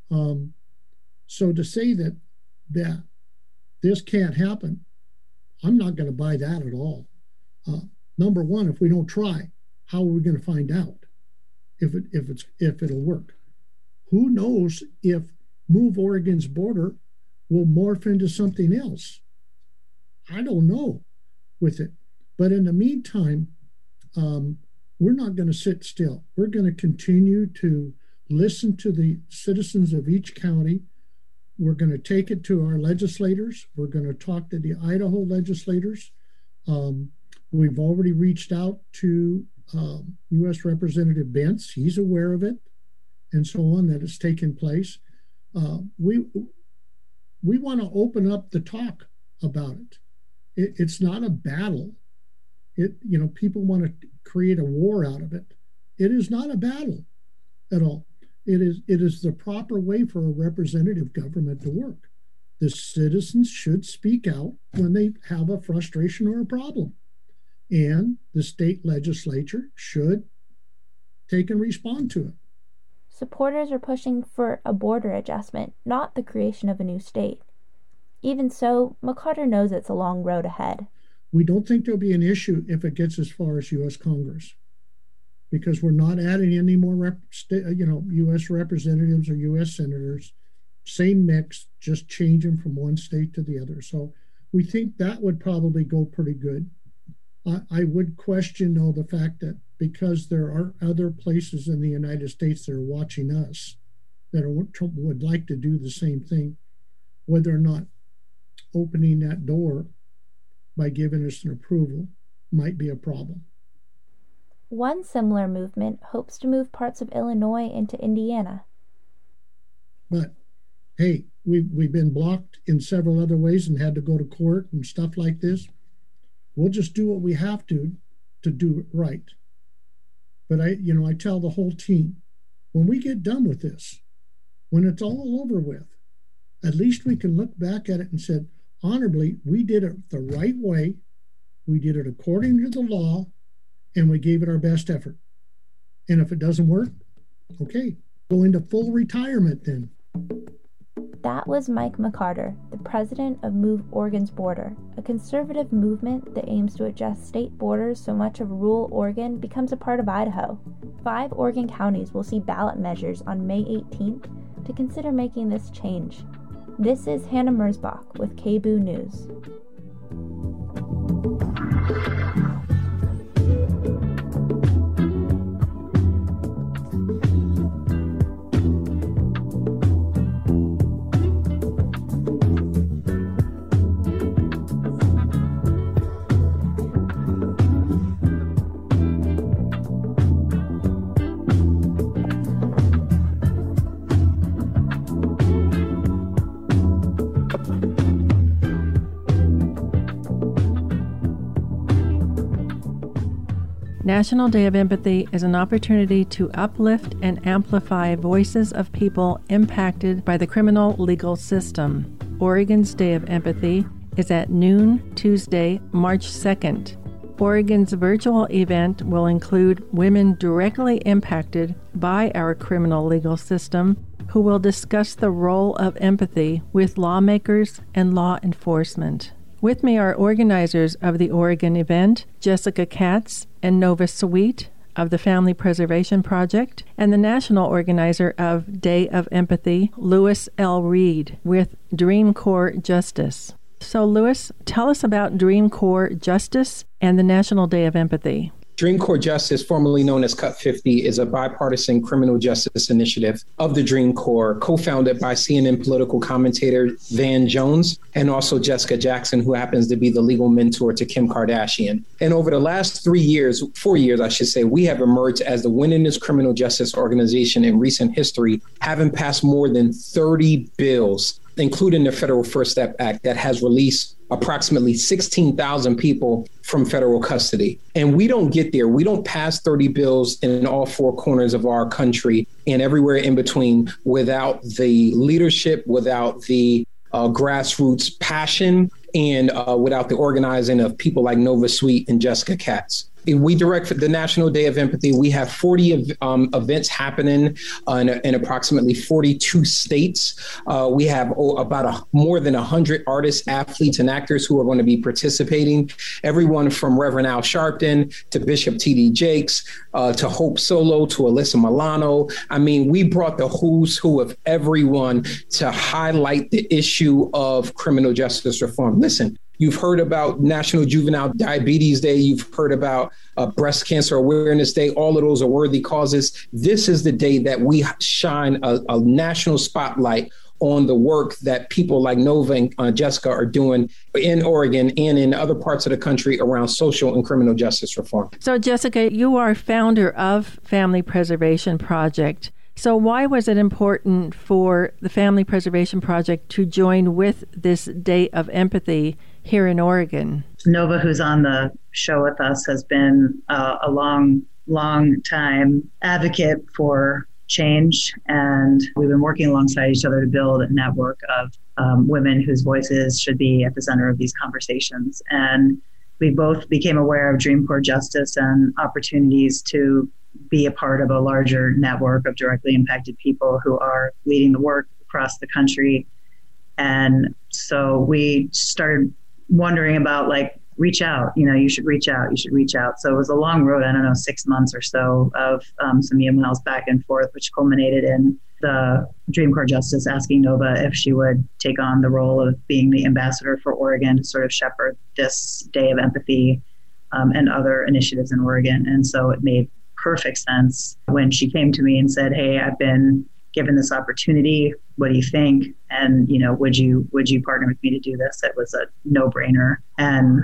So to say that this can't happen, I'm not going to buy that at all. number one, if we don't try, how are we going to find out if it'll work? Who knows if Move Oregon's Border will morph into something else? I don't know with it. But in the meantime, we're not going to sit still. We're going to continue to listen to the citizens of each county. We're going to take it to our legislators. We're going to talk to the Idaho legislators. We've already reached out to U.S. Representative Bentz. He's aware of it, and so on, that it's taken place. We want to open up the talk about it. It's not a battle. People want to create a war out of it. It is not a battle at all. It is the proper way for a representative government to work. The citizens should speak out when they have a frustration or a problem. And the state legislature should take and respond to it. Supporters are pushing for a border adjustment, not the creation of a new state. Even so, McCarter knows it's a long road ahead. We don't think there'll be an issue if it gets as far as U.S. Congress, because we're not adding any more U.S. representatives or U.S. senators. Same mix, just change them from one state to the other. So we think that would probably go pretty good. I would question, though, the fact that because there are other places in the United States that are watching us that would like to do the same thing, whether or not opening that door by giving us an approval might be a problem. One similar movement hopes to move parts of Illinois into Indiana. But, hey, we've been blocked in several other ways and had to go to court and stuff like this. We'll just do what we have to do it right. But I tell the whole team, when we get done with this, when it's all over with, at least we can look back at it and say, honorably, we did it the right way, we did it according to the law, and we gave it our best effort. And if it doesn't work, okay, go into full retirement then. That was Mike McCarter, the president of Move Oregon's Border, a conservative movement that aims to adjust state borders so much of rural Oregon becomes a part of Idaho. 5 Oregon counties will see ballot measures on May 18th to consider making this change. This is Hannah Merzbach with KBOO News. National Day of Empathy is an opportunity to uplift and amplify voices of people impacted by the criminal legal system. Oregon's Day of Empathy is at noon Tuesday, March 2nd. Oregon's virtual event will include women directly impacted by our criminal legal system who will discuss the role of empathy with lawmakers and law enforcement. With me are organizers of the Oregon event, Jessica Katz and Nova Sweet of the Family Preservation Project, and the national organizer of Day of Empathy, Louis L. Reed, with Dream Corps Justice. So, Louis, tell us about Dream Corps Justice and the National Day of Empathy. Dream Corps Justice, formerly known as Cut 50, is a bipartisan criminal justice initiative of the Dream Corps, co-founded by CNN political commentator Van Jones and also Jessica Jackson, who happens to be the legal mentor to Kim Kardashian. And over the last 4 years, I should say, we have emerged as the winningest criminal justice organization in recent history, having passed more than 30 bills, including the Federal First Step Act that has released approximately 16,000 people from federal custody. And we don't get there. We don't pass 30 bills in all 4 corners of our country and everywhere in between without the leadership, without the grassroots passion, and without the organizing of people like Nova Sweet and Jessica Katz. We direct the National Day of Empathy. We have 40 events happening in approximately 42 states. We have more than 100 artists, athletes, and actors who are going to be participating. Everyone from Reverend Al Sharpton to Bishop T.D. Jakes to Hope Solo to Alyssa Milano. I mean, we brought the who's who of everyone to highlight the issue of criminal justice reform. Listen, you've heard about National Juvenile Diabetes Day. You've heard about Breast Cancer Awareness Day. All of those are worthy causes. This is the day that we shine a national spotlight on the work that people like Nova and Jessica are doing in Oregon and in other parts of the country around social and criminal justice reform. So, Jessica, you are founder of Family Preservation Project. So why was it important for the Family Preservation Project to join with this Day of Empathy here in Oregon? Nova, who's on the show with us, has been a long time advocate for change, and we've been working alongside each other to build a network of women whose voices should be at the center of these conversations. And we both became aware of Dream Corps Justice and opportunities to be a part of a larger network of directly impacted people who are leading the work across the country. And so we started wondering about, like, reach out, you should reach out. So it was a long road, 6 months or so of some emails back and forth, which culminated in the Dream Corps Justice asking Nova if she would take on the role of being the ambassador for Oregon to sort of shepherd this Day of Empathy and other initiatives in Oregon. And so it made perfect sense when she came to me and said, "Hey, I've been given this opportunity. What do you think? And, would you partner with me to do this?" It was a no-brainer. And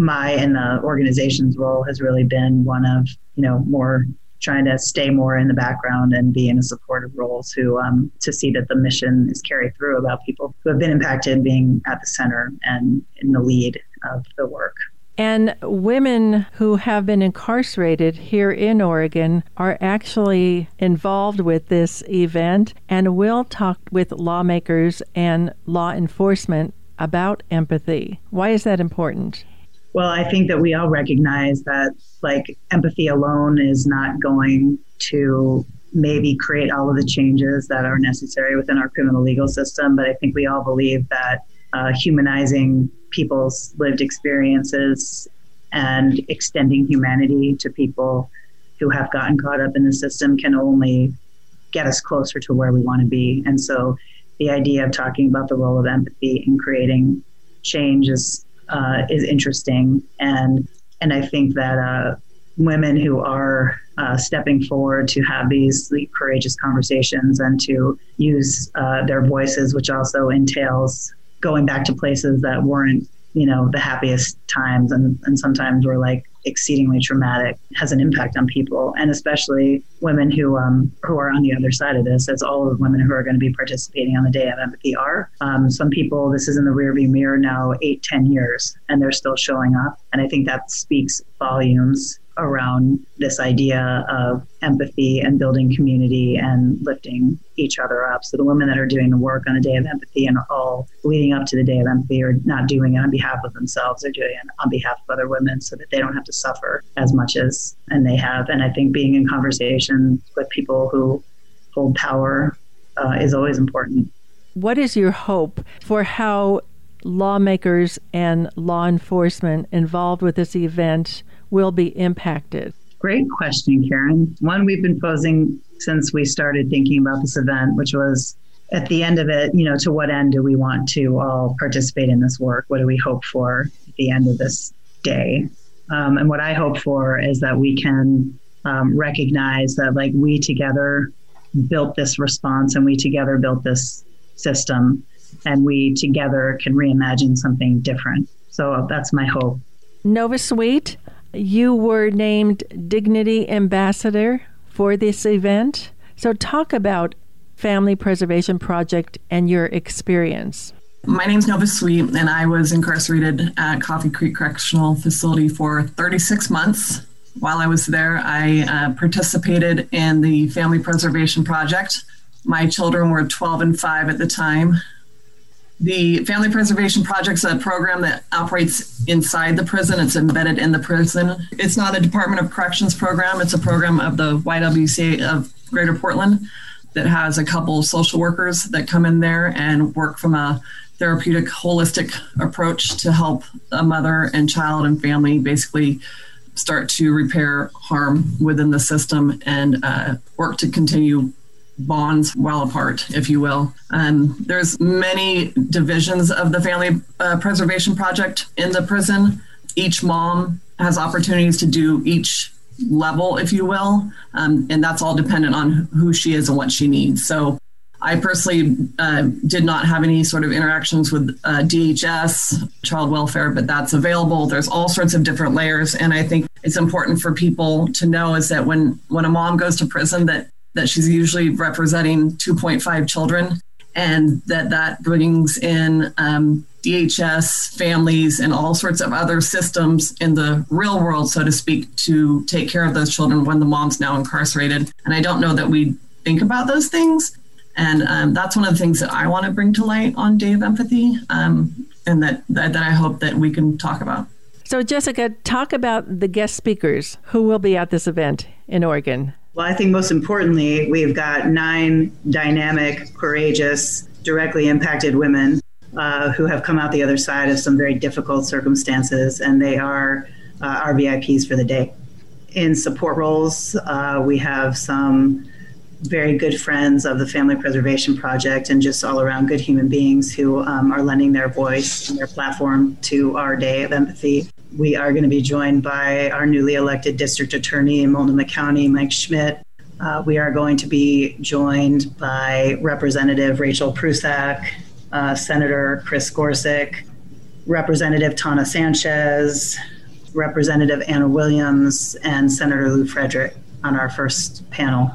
the organization's role has really been one of, more trying to stay more in the background and be in a supportive role to see that the mission is carried through about people who have been impacted being at the center and in the lead of the work. And women who have been incarcerated here in Oregon are actually involved with this event, and will talk with lawmakers and law enforcement about empathy. Why is that important? Well, I think that we all recognize that, empathy alone is not going to maybe create all of the changes that are necessary within our criminal legal system, but I think we all believe that humanizing people's lived experiences and extending humanity to people who have gotten caught up in the system can only get us closer to where we want to be. And so the idea of talking about the role of empathy in creating change is interesting. And I think that women who are stepping forward to have these courageous conversations and to use their voices, which also entails going back to places that weren't, the happiest times and sometimes were exceedingly traumatic, has an impact on people, and especially women who are on the other side of this, as all of the women who are going to be participating on the Day of Empathy are. Some people, this is in the rearview mirror now 8-10 years, and they're still showing up. And I think that speaks volumes around this idea of empathy and building community and lifting each other up. So the women that are doing the work on the Day of Empathy and all leading up to the Day of Empathy are not doing it on behalf of themselves. They're doing it on behalf of other women so that they don't have to suffer as much as and they have. And I think being in conversation with people who hold power is always important. What is your hope for how lawmakers and law enforcement involved with this event will be impacted? Great question, Karen. One we've been posing since we started thinking about this event, which was at the end of it, to what end do we want to all participate in this work? What do we hope for at the end of this day? And what I hope for is that we can recognize that we together built this response and we together built this system and we together can reimagine something different. So that's my hope. Nova Sweet, you were named Dignity Ambassador for this event. So talk about Family Preservation Project and your experience. My name's Nova Sweet, and I was incarcerated at Coffee Creek Correctional Facility for 36 months. While I was there, I participated in the Family Preservation Project. My children were 12 and 5 at the time. The Family Preservation Project is a program that operates inside the prison. It's embedded in the prison. It's not a Department of Corrections program. It's a program of the YWCA of Greater Portland that has a couple of social workers that come in there and work from a therapeutic, holistic approach to help a mother and child and family basically start to repair harm within the system and work to continue bonds while apart, if you will. There's many divisions of the Family Preservation Project in the prison. Each mom has opportunities to do each level, if you will, and that's all dependent on who she is and what she needs. So I personally did not have any sort of interactions with DHS, child welfare, but that's available. There's all sorts of different layers. And I think it's important for people to know is that when a mom goes to prison, that she's usually representing 2.5 children, and that brings in DHS, families, and all sorts of other systems in the real world, so to speak, to take care of those children when the mom's now incarcerated. And I don't know that we think about those things. And that's one of the things that I want to bring to light on Day of Empathy, and that I hope that we can talk about. So, Jessica, talk about the guest speakers who will be at this event in Oregon. Well, I think most importantly, we've got 9 dynamic, courageous, directly impacted women who have come out the other side of some very difficult circumstances, and they are our VIPs for the day. In support roles, we have some very good friends of the Family Preservation Project and just all around good human beings who are lending their voice and their platform to our Day of Empathy. We are going to be joined by our newly elected district attorney in Multnomah County, Mike Schmidt. We are going to be joined by Representative Rachel Prusak, Senator Chris Gorsuch, Representative Tana Sanchez, Representative Anna Williams, and Senator Lou Frederick on our first panel.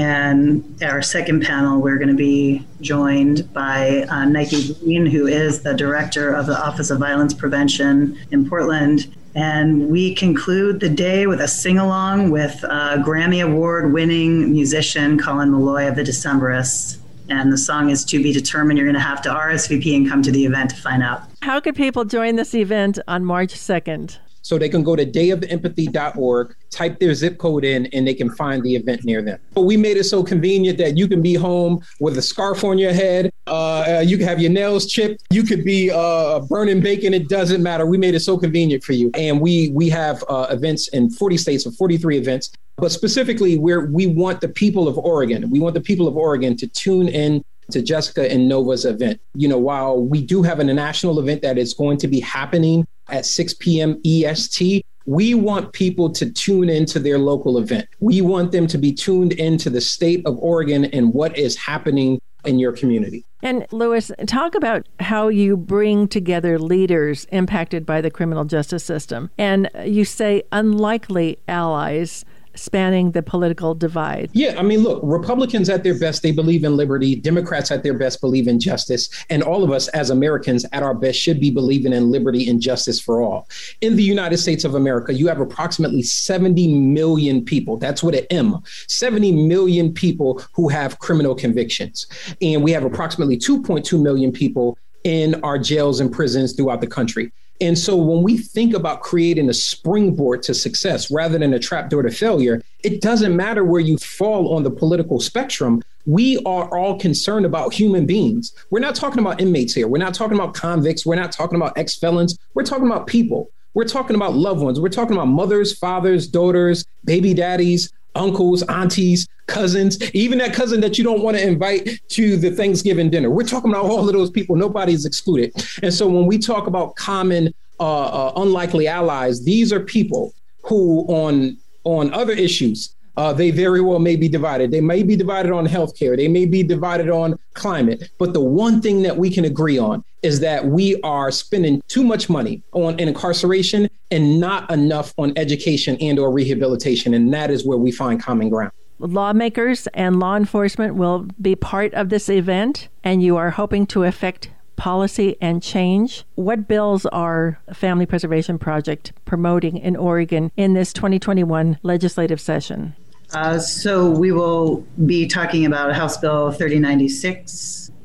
And our second panel, we're going to be joined by Nike Green, who is the director of the Office of Violence Prevention in Portland. And we conclude the day with a sing-along with Grammy Award-winning musician Colin Malloy of the Decemberists. And the song is To Be Determined. You're going to have to RSVP and come to the event to find out. How could people join this event on March 2nd? So they can go to dayofempathy.org, type their zip code in, and they can find the event near them. But we made it so convenient that you can be home with a scarf on your head. You can have your nails chipped. You could be burning bacon. It doesn't matter. We made it so convenient for you. And we have events in 40 states, or 43 events. But specifically, we want the people of Oregon. We want the people of Oregon to tune in to Jessica and Nova's event. You know, while we do have a national event that is going to be happening at 6 p.m. EST, we want people to tune into their local event. We want them to be tuned into the state of Oregon and what is happening in your community. And Louis, talk about how you bring together leaders impacted by the criminal justice system. And you say unlikely allies spanning the political divide. Yeah, I mean, look, Republicans at their best, they believe in liberty. Democrats at their best believe in justice. And all of us as Americans at our best should be believing in liberty and justice for all. In the United States of America, you have approximately 70 million people. That's with an M. 70 million people who have criminal convictions. And we have approximately 2.2 million people in our jails and prisons throughout the country. And so when we think about creating a springboard to success rather than a trapdoor to failure, it doesn't matter where you fall on the political spectrum. We are all concerned about human beings. We're not talking about inmates here. We're not talking about convicts. We're not talking about ex-felons. We're talking about people. We're talking about loved ones. We're talking about mothers, fathers, daughters, baby daddies, uncles, aunties, cousins, even that cousin that you don't want to invite to the Thanksgiving dinner. We're talking about all of those people. Nobody's excluded. And so when we talk about common, unlikely allies, these are people who on other issues, they very well may be divided. They may be divided on healthcare. They may be divided on climate. But the one thing that we can agree on is that we are spending too much money on incarceration and not enough on education and or rehabilitation. And that is where we find common ground. Lawmakers and law enforcement will be part of this event, and you are hoping to affect policy and change. What bills are Family Preservation Project promoting in Oregon in this 2021 legislative session? So we will be talking about House Bill 3096,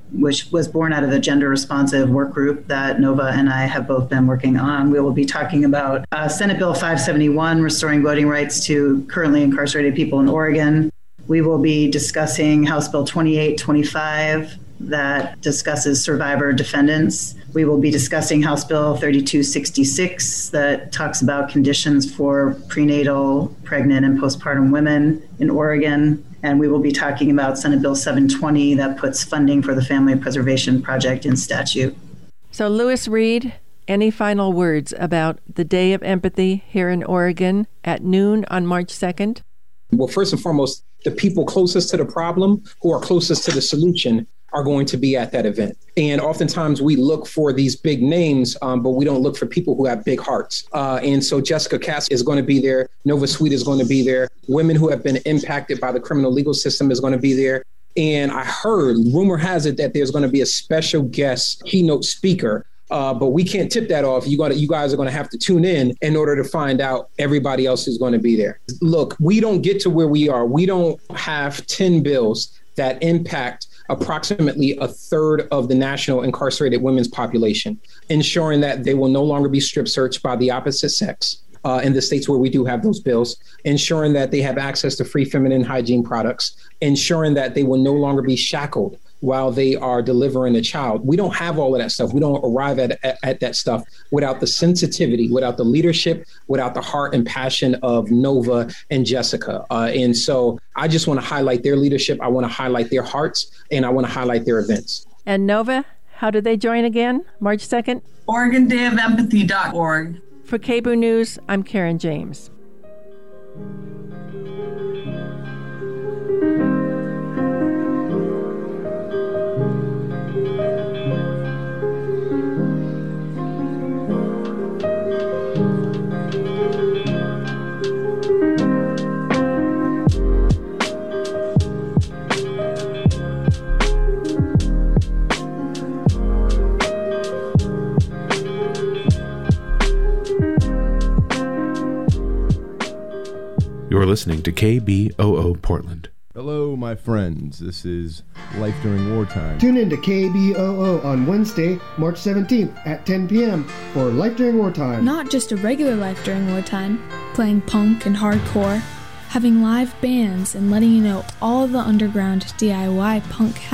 which was born out of the gender responsive work group that Nova and I have both been working on. We will be talking about Senate Bill 571, restoring voting rights to currently incarcerated people in Oregon. We will be discussing House Bill 2825 that discusses survivor defendants. We will be discussing House Bill 3266 that talks about conditions for prenatal, pregnant, and postpartum women in Oregon. And we will be talking about Senate Bill 720 that puts funding for the Family Preservation Project in statute. So, Lewis Reed, any final words about the Day of Empathy here in Oregon at noon on March 2nd? Well, first and foremost, the people closest to the problem, who are closest to the solution, are going to be at that event. And oftentimes we look for these big names, but we don't look for people who have big hearts. And so Jessica Cass is going to be there. Nova Sweet is going to be there. Women who have been impacted by the criminal legal system is going to be there. And I heard, rumor has it, that there's going to be a special guest keynote speaker. But we can't tip that off. You guys are going to have to tune in order to find out everybody else who's going to be there. Look, we don't get to where we are. We don't have 10 bills that impact approximately a third of the national incarcerated women's population, ensuring that they will no longer be strip searched by the opposite sex in the states where we do have those bills, ensuring that they have access to free feminine hygiene products, ensuring that they will no longer be shackled while they are delivering a child. We don't have all of that stuff. We don't arrive at that stuff without the sensitivity, without the leadership, without the heart and passion of Nova and Jessica. And so I just want to highlight their leadership. I want to highlight their hearts, and I want to highlight their events. And Nova, how do they join again, March 2nd? OregonDayofEmpathy.org. For KBOO News, I'm Karen James. You're listening to KBOO Portland. Hello, my friends. This is Life During Wartime. Tune in to KBOO on Wednesday, March 17th at 10 p.m. for Life During Wartime. Not just a regular Life During Wartime, playing punk and hardcore, having live bands, and letting you know all the underground DIY punk